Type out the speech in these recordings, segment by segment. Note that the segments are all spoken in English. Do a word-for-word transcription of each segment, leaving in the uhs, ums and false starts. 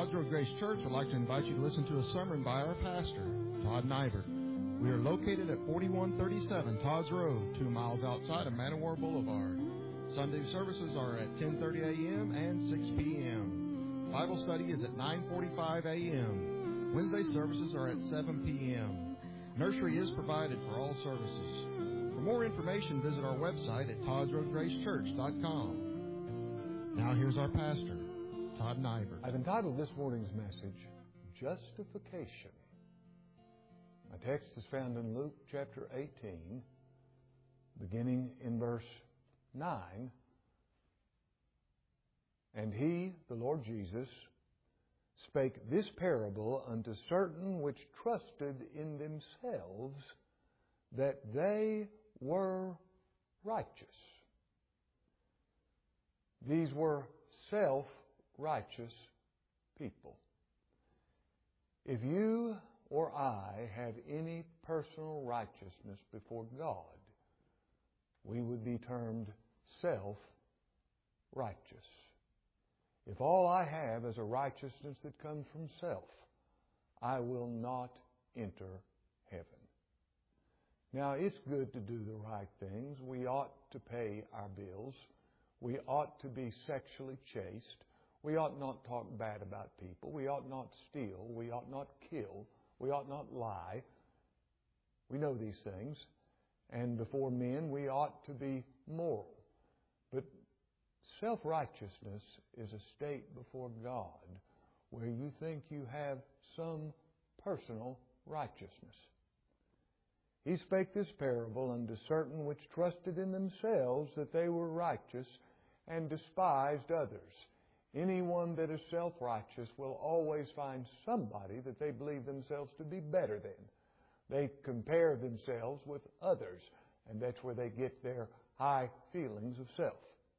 Todd's Road Grace Church would like to invite you to listen to a sermon by our pastor, Todd Nybert. We are located at forty-one thirty-seven Todd's Road, two miles outside of Man O' War Boulevard. Sunday services are at ten thirty a.m. and six p.m. Bible study is at nine forty-five a.m. Wednesday services are at seven p.m. Nursery is provided for all services. For more information, visit our website at todds road grace church dot com. Now here's our pastor, Todd Nybert. I've entitled this morning's message, Justification. My text is found in Luke chapter eighteen, beginning in verse nine. And he, the Lord Jesus, spake this parable unto certain which trusted in themselves that they were righteous. These were self-righteous people. If you or I had any personal righteousness before God, we would be termed self-righteous. If all I have is a righteousness that comes from self, I will not enter heaven. Now, it's good to do the right things. We ought to pay our bills. We ought to be sexually chaste. We ought not talk bad about people. We ought not steal. We ought not kill. We ought not lie. We know these things. And before men, we ought to be moral. But self-righteousness is a state before God where you think you have some personal righteousness. He spake this parable unto certain which trusted in themselves that they were righteous and despised others. Anyone that is self-righteous will always find somebody that they believe themselves to be better than. They compare themselves with others, and that's where they get their high feelings of self.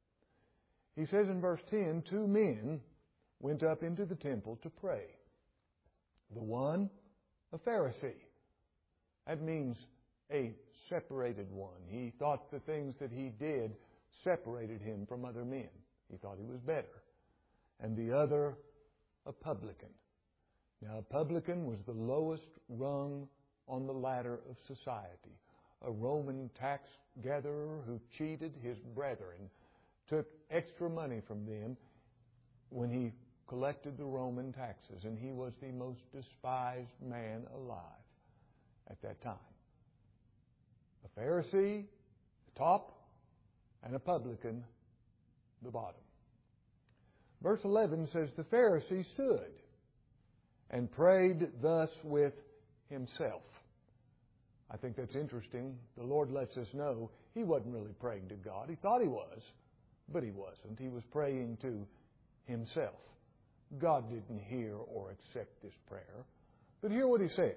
He says in verse ten, two men went up into the temple to pray. The one, a Pharisee. That means a separated one. He thought the things that he did separated him from other men. He thought he was better. And the other, a publican. Now, a publican was the lowest rung on the ladder of society. A Roman tax gatherer who cheated his brethren, took extra money from them when he collected the Roman taxes, and he was the most despised man alive at that time. A Pharisee, the top, and a publican, the bottom. Verse eleven says, the Pharisee stood and prayed thus with himself. I think that's interesting. The Lord lets us know he wasn't really praying to God. He thought he was, but he wasn't. He was praying to himself. God didn't hear or accept this prayer. But hear what he said.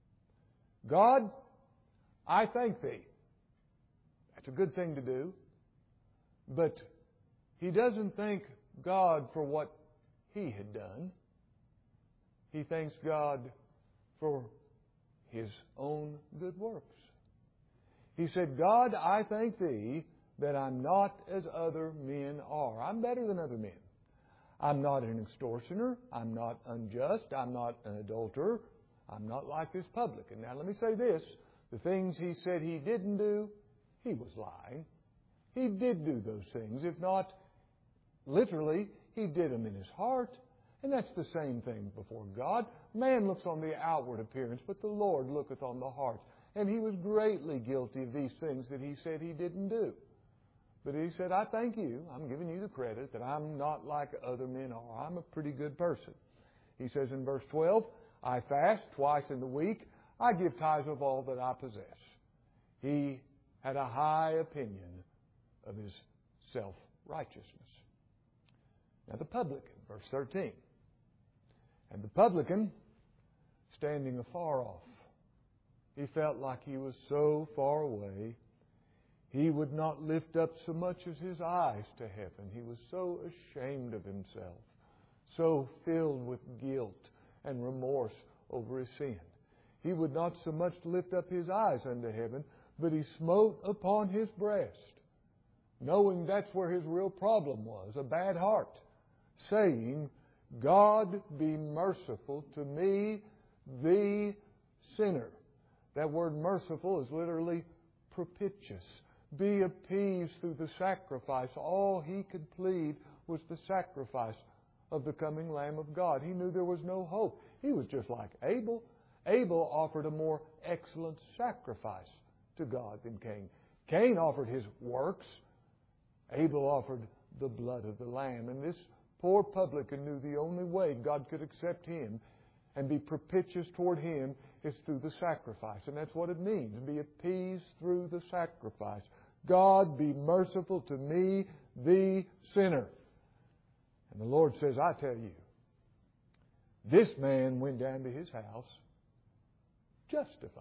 God, I thank thee. That's a good thing to do. But he doesn't thank God for what he had done. He thanks God for his own good works. He said, God, I thank thee that I'm not as other men are. I'm better than other men. I'm not an extortioner. I'm not unjust. I'm not an adulterer. I'm not like this publican. Now, let me say this. The things he said he didn't do, he was lying. He did do those things. If not literally, he did them in his heart. And that's the same thing before God. Man looks on the outward appearance, but the Lord looketh on the heart. And he was greatly guilty of these things that he said he didn't do. But he said, I thank you. I'm giving you the credit that I'm not like other men are. I'm a pretty good person. He says in verse twelve, I fast twice in the week. I give tithes of all that I possess. He had a high opinion of his self-righteousness. Now the publican, verse thirteen. And the publican, standing afar off, he felt like he was so far away, he would not lift up so much as his eyes to heaven. He was so ashamed of himself, so filled with guilt and remorse over his sin. He would not so much lift up his eyes unto heaven, but he smote upon his breast, knowing that's where his real problem was, a bad heart, saying, God be merciful to me, the sinner. That word merciful is literally propitious. Be appeased through the sacrifice. All he could plead was the sacrifice of the coming Lamb of God. He knew there was no hope. He was just like Abel. Abel offered a more excellent sacrifice to God than Cain. Cain offered his works. Abel offered the blood of the Lamb. And this poor publican knew the only way God could accept him and be propitious toward him is through the sacrifice. And that's what it means, be appeased through the sacrifice. God be merciful to me, the sinner. And the Lord says, I tell you, this man went down to his house justified.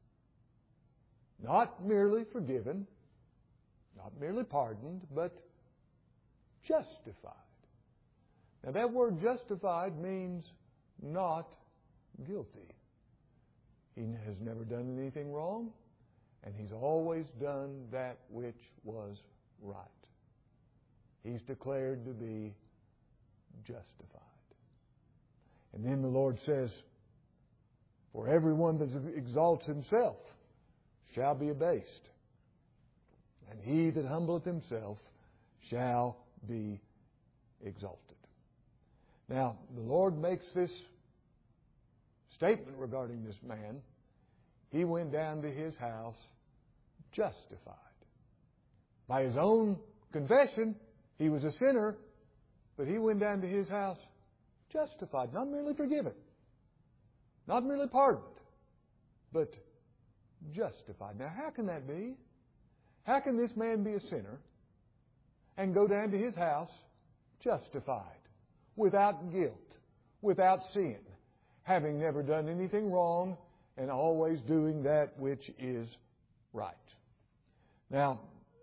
Not merely forgiven, not merely pardoned, but justified. Now that word justified means not guilty. He has never done anything wrong, and he's always done that which was right. He's declared to be justified. And then the Lord says, for everyone that exalts himself shall be abased, and he that humbleth himself shall be exalted. Now, the Lord makes this statement regarding this man. He went down to his house justified. By his own confession, he was a sinner, but he went down to his house justified, not merely forgiven, not merely pardoned, but justified. Now, how can that be? How can this man be a sinner and go down to his house justified, without guilt, without sin, having never done anything wrong and always doing that which is right? Now,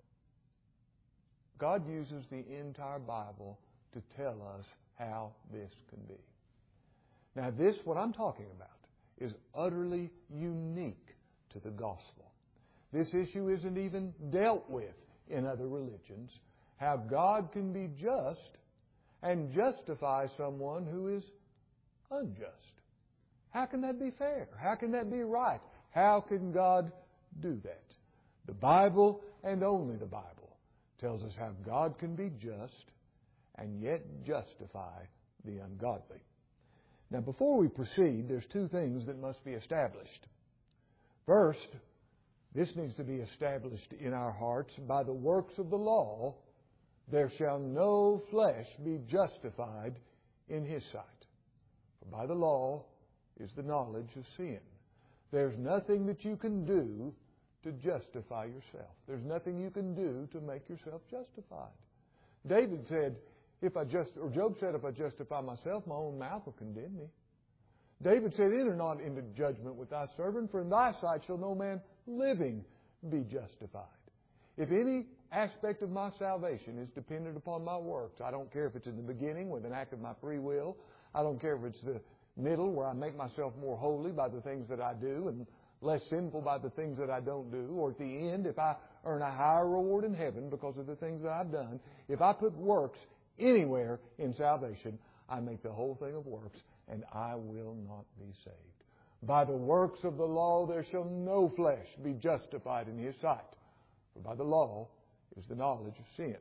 God uses the entire Bible to tell us how this can be. Now, this, what I'm talking about, is utterly unique to the gospel. This issue isn't even dealt with in other religions. How God can be just and justify someone who is unjust. How can that be fair? How can that be right? How can God do that? The Bible, and only the Bible, tells us how God can be just and yet justify the ungodly. Now, before we proceed, there's two things that must be established. First, this needs to be established in our hearts. By the works of the law, there shall no flesh be justified in His sight. For by the law is the knowledge of sin. There's nothing that you can do to justify yourself. There's nothing you can do to make yourself justified. David said, if I just, or Job said, if I justify myself, my own mouth will condemn me. David said, enter not into judgment with thy servant, for in thy sight shall no man living be justified. If any aspect of my salvation is dependent upon my works, I don't care if it's in the beginning with an act of my free will. I don't care if it's the middle where I make myself more holy by the things that I do and less sinful by the things that I don't do. Or at the end, if I earn a higher reward in heaven because of the things that I've done. If I put works anywhere in salvation, I make the whole thing of works, and I will not be saved. By the works of the law there shall no flesh be justified in His sight. For by the law is the knowledge of sin.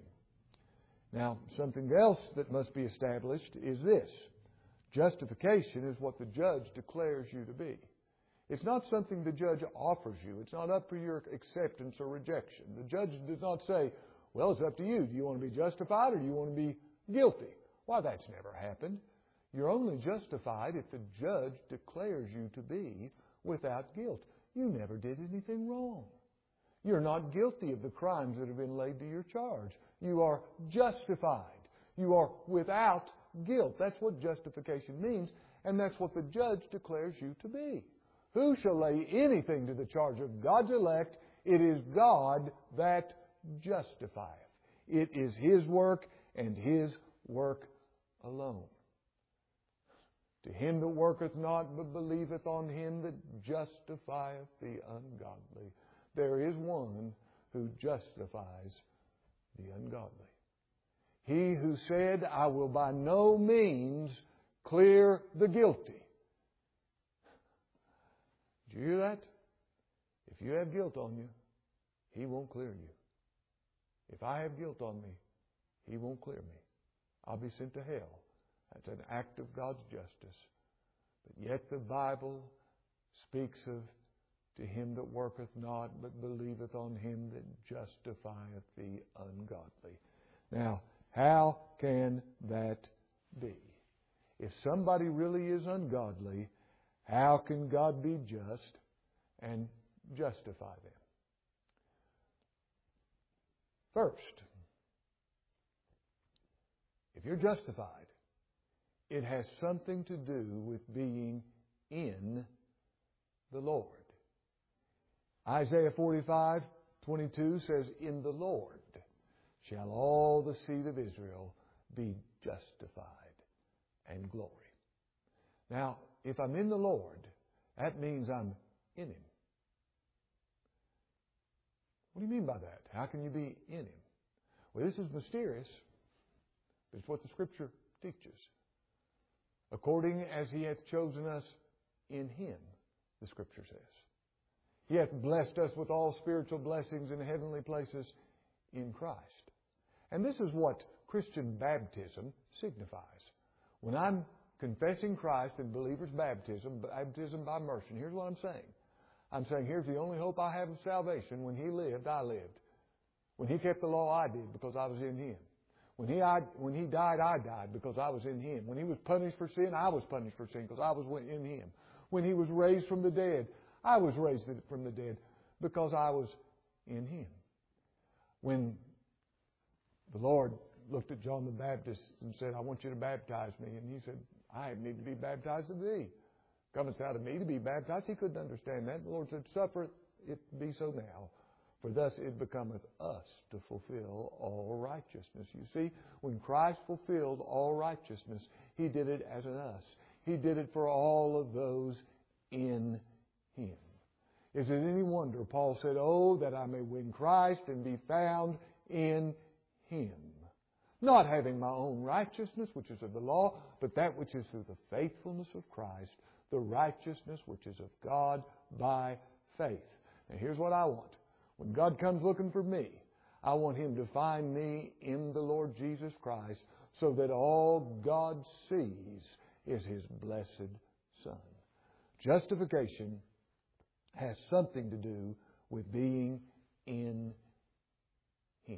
Now, something else that must be established is this. Justification is what the judge declares you to be. It's not something the judge offers you. It's not up for your acceptance or rejection. The judge does not say, well, it's up to you. Do you want to be justified or do you want to be guilty? Why, that's never happened. You're only justified if the judge declares you to be without guilt. You never did anything wrong. You're not guilty of the crimes that have been laid to your charge. You are justified. You are without guilt. That's what justification means, and that's what the judge declares you to be. Who shall lay anything to the charge of God's elect? It is God that justifieth. It is His work and His work alone. To him that worketh not, but believeth on Him that justifieth the ungodly. There is one who justifies the ungodly. He who said, I will by no means clear the guilty. Did you hear that? If you have guilt on you, He won't clear you. If I have guilt on me, He won't clear me. I'll be sent to hell. That's an act of God's justice. But yet the Bible speaks of to him that worketh not, but believeth on Him that justifieth the ungodly. Now, how can that be? If somebody really is ungodly, how can God be just and justify them? First, if you're justified, it has something to do with being in the Lord. Isaiah forty-five twenty-two says, "In the Lord shall all the seed of Israel be justified and glory." Now, if I'm in the Lord, that means I'm in Him. What do you mean by that? How can you be in Him? Well, this is mysterious, but it's what the Scripture teaches. According as He hath chosen us in Him, the Scripture says. He hath blessed us with all spiritual blessings in heavenly places in Christ. And this is what Christian baptism signifies. When I'm confessing Christ in believer's baptism, baptism by immersion, here's what I'm saying. I'm saying, here's the only hope I have of salvation. When He lived, I lived. When He kept the law, I did, because I was in Him. When He, I, when he died, I died, because I was in Him. When He was punished for sin, I was punished for sin, because I was in Him. When He was raised from the dead, I was raised from the dead, because I was in Him. When the Lord looked at John the Baptist and said, "I want you to baptize me," and he said, "I need to be baptized of thee. Comest thou to me to be baptized?" He couldn't understand that. The Lord said, "Suffer it be so now, for thus it becometh us to fulfill all righteousness." You see, when Christ fulfilled all righteousness, He did it as an us. He did it for all of those in Him. Is it any wonder Paul said, "Oh, that I may win Christ and be found in Him, not having my own righteousness, which is of the law, but that which is through the faithfulness of Christ, the righteousness which is of God by faith." Now here's what I want. When God comes looking for me, I want Him to find me in the Lord Jesus Christ, so that all God sees is His blessed Son. Justification has something to do with being in Him.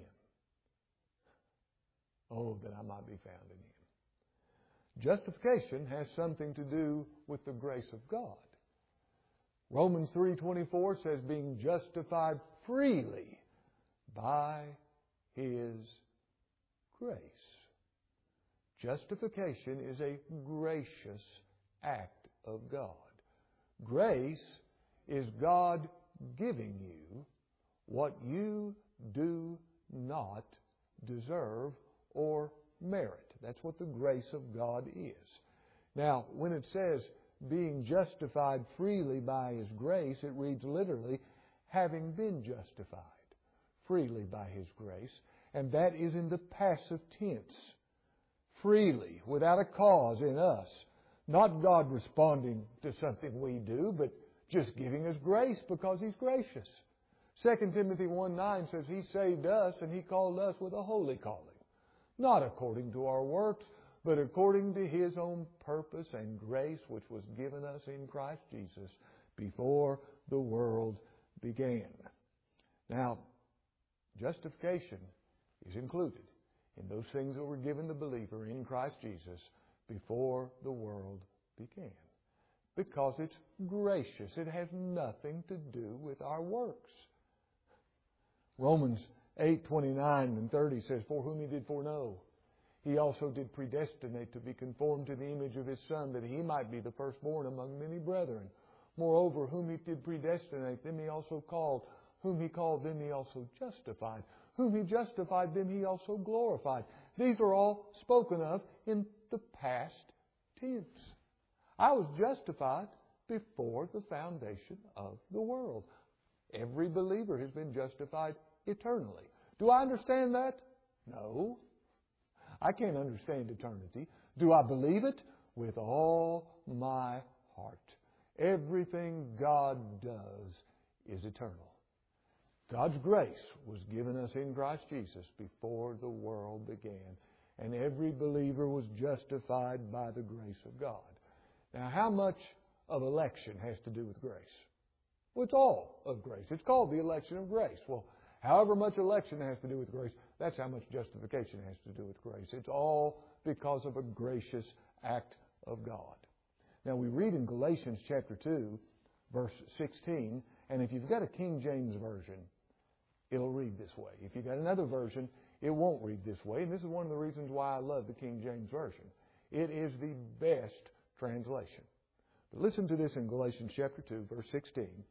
Oh, that I might be found in Him. Justification has something to do with the grace of God. Romans three twenty-four says, "Being justified freely by His grace." Justification is a gracious act of God. Grace is God giving you what you do not deserve or merit. That's what the grace of God is. Now, when it says being justified freely by His grace, it reads literally, having been justified freely by His grace. And that is in the passive tense. Freely, without a cause in us. Not God responding to something we do, but just giving us grace because He's gracious. Second Timothy one nine says He saved us and He called us with a holy calling. Not according to our works, but according to His own purpose and grace, which was given us in Christ Jesus before the world began. Now, justification is included in those things that were given the believer in Christ Jesus before the world began. Because it's gracious. It has nothing to do with our works. Romans eight twenty-nine and thirty says, "For whom He did foreknow, He also did predestinate to be conformed to the image of His Son, that He might be the firstborn among many brethren. Moreover, whom He did predestinate, them He also called. Whom He called, them He also justified. Whom He justified, them He also glorified." These are all spoken of in the past tense. I was justified before the foundation of the world. Every believer has been justified eternally. Do I understand that? No. I can't understand eternity. Do I believe it? with all my heart. Everything God does is eternal. God's grace was given us in Christ Jesus before the world began, and every believer was justified by the grace of God. Now, how much of election has to do with grace? Well, it's all of grace. It's called the election of grace. Well, however much election has to do with grace, that's how much justification has to do with grace. It's all because of a gracious act of God. Now, we read in Galatians chapter two, verse sixteen, and if you've got a King James version, it'll read this way. If you've got another version, it won't read this way. And this is one of the reasons why I love the King James Version. It is the best translation. But listen to this in Galatians chapter two, verse sixteen.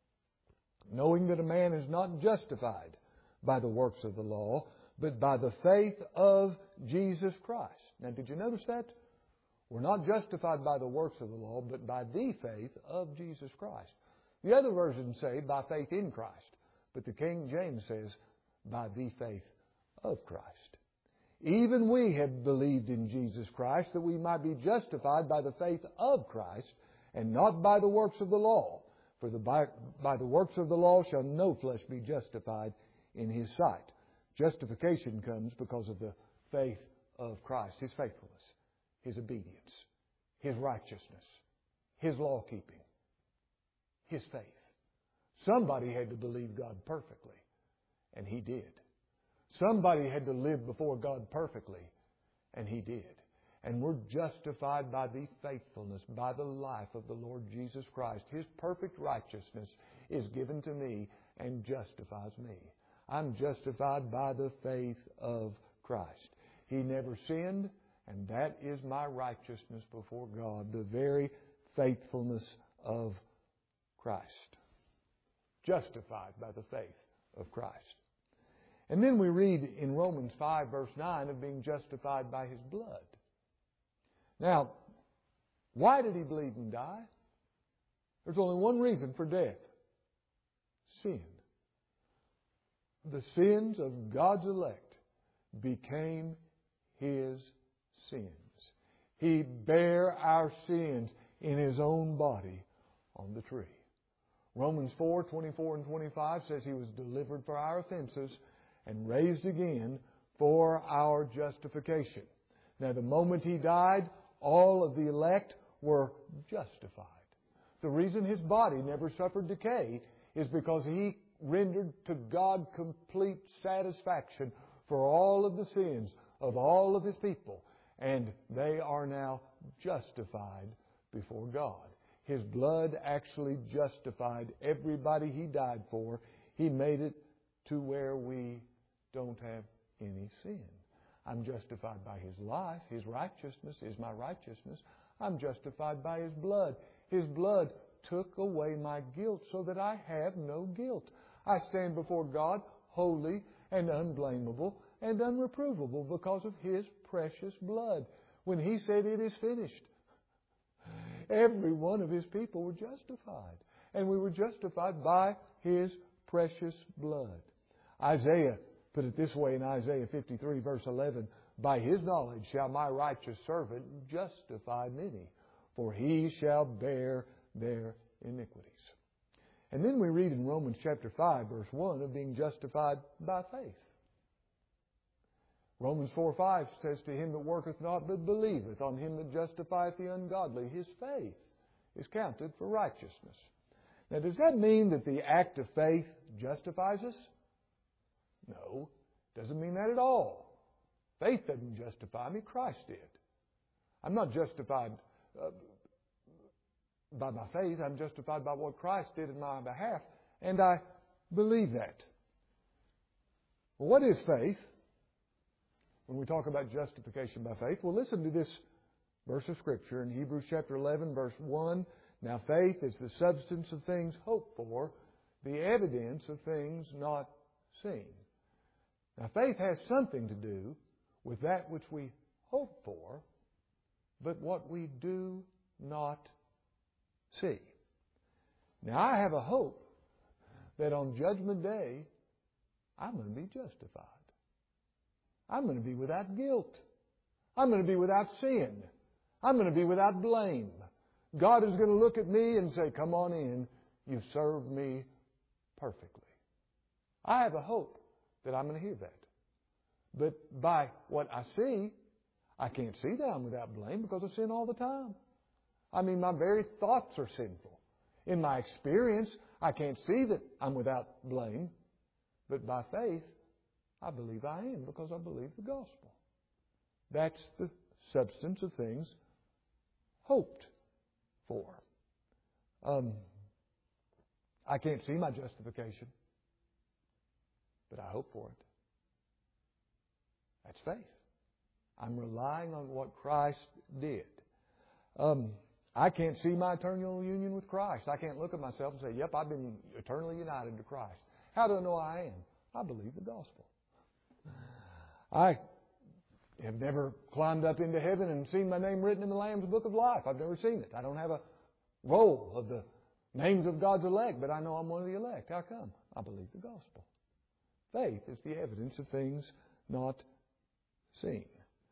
Knowing that a man is not justified by the works of the law, but by the faith of Jesus Christ. Now, did you notice that? We're not justified by the works of the law, but by the faith of Jesus Christ. The other versions say by faith in Christ, but the King James says by the faith of Christ. Even we have believed in Jesus Christ that we might be justified by the faith of Christ and not by the works of the law. For the, by, by the works of the law shall no flesh be justified in His sight. Justification comes because of the faith of Christ, His faithfulness, His obedience, His righteousness, His law-keeping, His faith. Somebody had to believe God perfectly, and He did. Somebody had to live before God perfectly, and He did. And we're justified by the faithfulness, by the life of the Lord Jesus Christ. His perfect righteousness is given to me and justifies me. I'm justified by the faith of Christ. He never sinned, and that is my righteousness before God, the very faithfulness of Christ. Justified by the faith of Christ. And then we read in Romans five, verse nine, of being justified by His blood. Now, why did He bleed and die? There's only one reason for death. Sin. The sins of God's elect became His sins. He bare our sins in His own body on the tree. Romans four, twenty-four and twenty-five says He was delivered for our offenses and raised again for our justification. Now, the moment He died, all of the elect were justified. The reason His body never suffered decay is because He rendered to God complete satisfaction for all of the sins of all of His people. And they are now justified before God. His blood actually justified everybody He died for. He made it to where we don't have any sin. I'm justified by His life. His righteousness is my righteousness. I'm justified by His blood. His blood took away my guilt so that I have no guilt. I stand before God holy and unblameable and unreprovable because of His precious blood. When He said it is finished, every one of His people were justified. And we were justified by His precious blood. Isaiah put it this way in Isaiah fifty-three, verse eleven, by His knowledge shall my righteous servant justify many, for he shall bear their iniquities. And then we read in Romans chapter five, verse one, of being justified by faith. Romans four, five says, to him that worketh not, but believeth on Him that justifieth the ungodly, his faith is counted for righteousness. Now, does that mean that the act of faith justifies us? No, doesn't mean that at all. Faith doesn't justify me. Christ did. I'm not justified uh, by my faith. I'm justified by what Christ did in my behalf, and I believe that. Well, what is faith? When we talk about justification by faith, well, listen to this verse of Scripture in Hebrews chapter eleven, verse one. Now, faith is the substance of things hoped for, the evidence of things not seen. Now, faith has something to do with that which we hope for, but what we do not see. Now, I have a hope that on Judgment Day, I'm going to be justified. I'm going to be without guilt. I'm going to be without sin. I'm going to be without blame. God is going to look at me and say, come on in. You've served me perfectly. I have a hope that I'm going to hear that. But by what I see, I can't see that I'm without blame because I sin all the time. I mean, my very thoughts are sinful. In my experience, I can't see that I'm without blame. But by faith, I believe I am because I believe the gospel. That's the substance of things hoped for. Um, I can't see my justification, but I hope for it. That's faith. I'm relying on what Christ did. Um, I can't see my eternal union with Christ. I can't look at myself and say, yep, I've been eternally united to Christ. How do I know I am? I believe the gospel. I have never climbed up into heaven and seen my name written in the Lamb's Book of Life. I've never seen it. I don't have a roll of the names of God's elect, but I know I'm one of the elect. How come? I believe the gospel. Faith is the evidence of things not seen.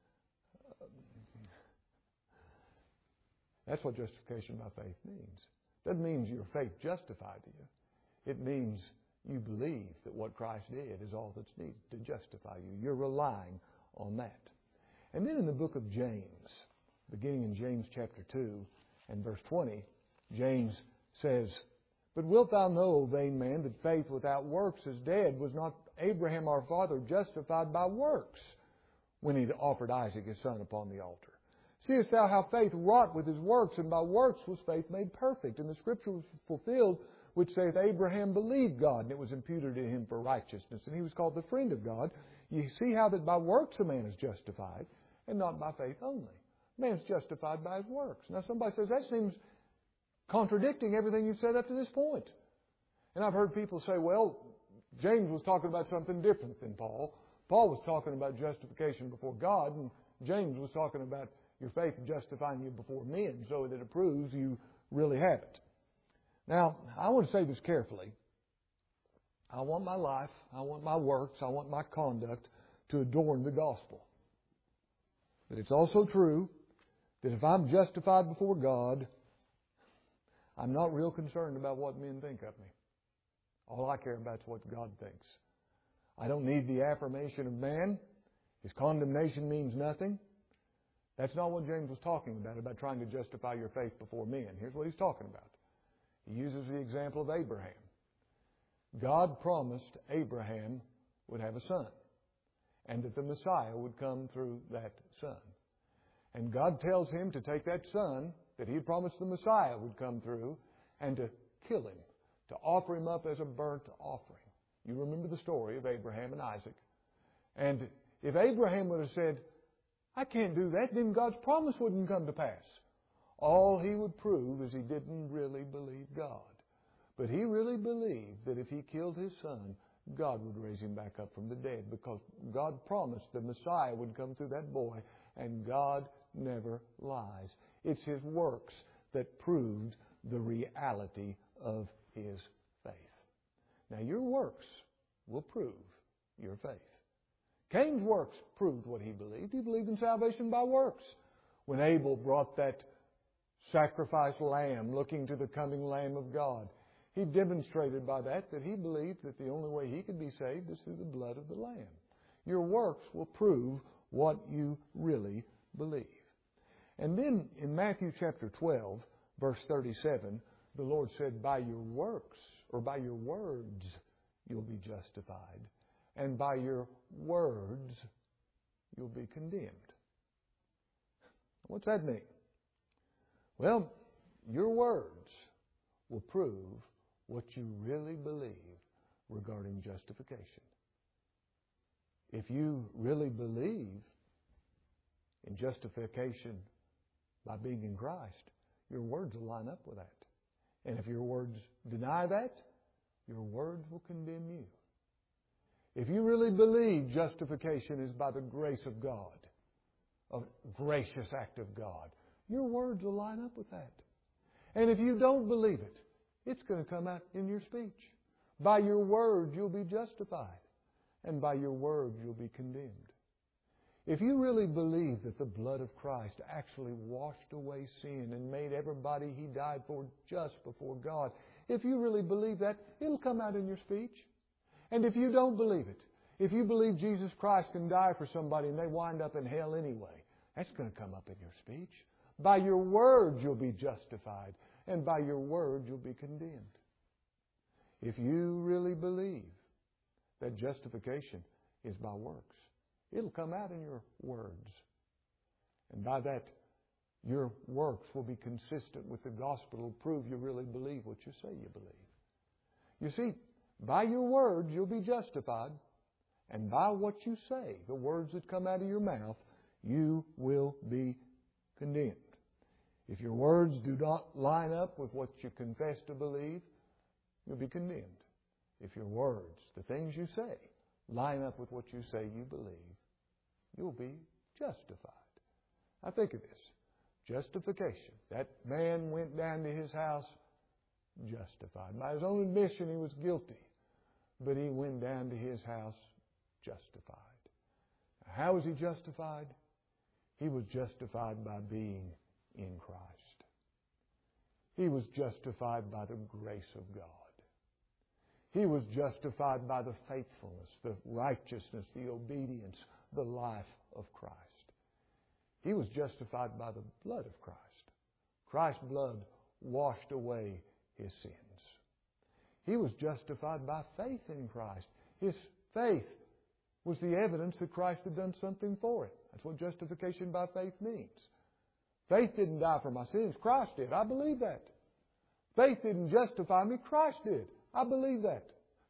That's what justification by faith means. It doesn't mean your faith justified you. It means you believe that what Christ did is all that's needed to justify you. You're relying on that. And then in the book of James, beginning in James chapter two and verse twenty, James says, But wilt thou know, O vain man, that faith without works is dead? Was not Abraham our father justified by works when he offered Isaac his son upon the altar? Seest thou how faith wrought with his works, and by works was faith made perfect? And the scripture was fulfilled, which saith, Abraham believed God, and it was imputed to him for righteousness, and he was called the friend of God. You see how that by works a man is justified, and not by faith only. Man's justified by his works. Now somebody says, that seems contradicting everything you've said up to this point. And I've heard people say, well, James was talking about something different than Paul. Paul was talking about justification before God, and James was talking about your faith justifying you before men, so that it proves you really have it. Now, I want to say this carefully. I want my life, I want my works, I want my conduct to adorn the gospel. But it's also true that if I'm justified before God, I'm not real concerned about what men think of me. All I care about is what God thinks. I don't need the affirmation of man. His condemnation means nothing. That's not what James was talking about, about trying to justify your faith before men. Here's what he's talking about. He uses the example of Abraham. God promised Abraham would have a son, and that the Messiah would come through that son. And God tells him to take that son that he had promised the Messiah would come through and to kill him, to offer him up as a burnt offering. You remember the story of Abraham and Isaac. And if Abraham would have said, I can't do that, then God's promise wouldn't come to pass. All he would prove is he didn't really believe God. But he really believed that if he killed his son, God would raise him back up from the dead, because God promised the Messiah would come through that boy, and God never lies. It's his works that proved the reality of his faith. Now, your works will prove your faith. Cain's works proved what he believed. He believed in salvation by works. When Abel brought that sacrificed lamb, looking to the coming Lamb of God, he demonstrated by that that he believed that the only way he could be saved is through the blood of the Lamb. Your works will prove what you really believe. And then in Matthew chapter twelve, verse thirty-seven, the Lord said, by your works, or by your words, you'll be justified. And by your words, you'll be condemned. What's that mean? Well, your words will prove what you really believe regarding justification. If you really believe in justification by being in Christ, your words will line up with that. And if your words deny that, your words will condemn you. If you really believe justification is by the grace of God, a gracious act of God, your words will line up with that. And if you don't believe it, it's going to come out in your speech. By your words, you'll be justified. And by your words, you'll be condemned. If you really believe that the blood of Christ actually washed away sin and made everybody He died for just before God, if you really believe that, it'll come out in your speech. And if you don't believe it, if you believe Jesus Christ can die for somebody and they wind up in hell anyway, that's going to come up in your speech. By your words you'll be justified, and by your words you'll be condemned. If you really believe that justification is by works, it'll come out in your words. And by that, your works will be consistent with the gospel. It'll prove you really believe what you say you believe. You see, by your words you'll be justified, and by what you say, the words that come out of your mouth, you will be condemned. If your words do not line up with what you confess to believe, you'll be condemned. If your words, the things you say, line up with what you say you believe, you'll be justified. Now think of this. Justification. That man went down to his house justified. By his own admission, he was guilty. But he went down to his house justified. Now, how was he justified? He was justified by being in Christ. He was justified by the grace of God. He was justified by the faithfulness, the righteousness, the obedience, the life of Christ. He was justified by the blood of Christ. Christ's blood washed away his sins. He was justified by faith in Christ. His faith was the evidence that Christ had done something for it. That's what justification by faith means. Faith didn't die for my sins. Christ did. I believe that. Faith didn't justify me. Christ did. I believe that.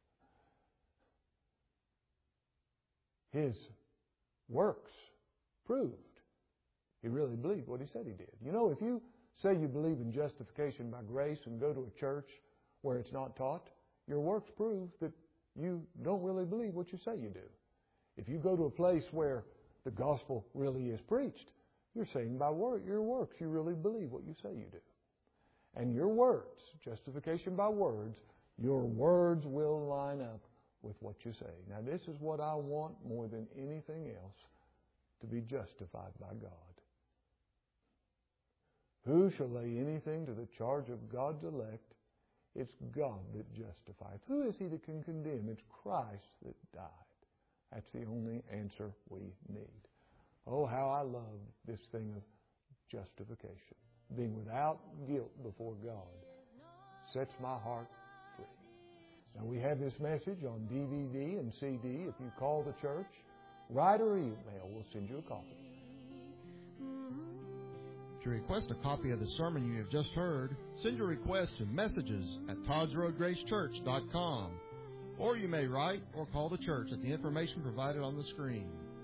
His works proved he really believed what he said he did. You know, if you say you believe in justification by grace and go to a church where it's not taught, your works prove that you don't really believe what you say you do. If you go to a place where the gospel really is preached, you're saying by word, your works you really believe what you say you do. And your words, justification by words, your words will line up with what you say. Now this is what I want more than anything else, to be justified by God. Who shall lay anything to the charge of God's elect? It's God that justifieth. Who is he that can condemn? It's Christ that died. That's the only answer we need. Oh, how I love this thing of justification. Being without guilt before God sets my heart free. Now we have this message on D V D and C D. If you call the church, write or email, we'll send you a copy. To request a copy of the sermon you have just heard, send your request to messages at todds road grace church dot com. Or you may write or call the church at the information provided on the screen.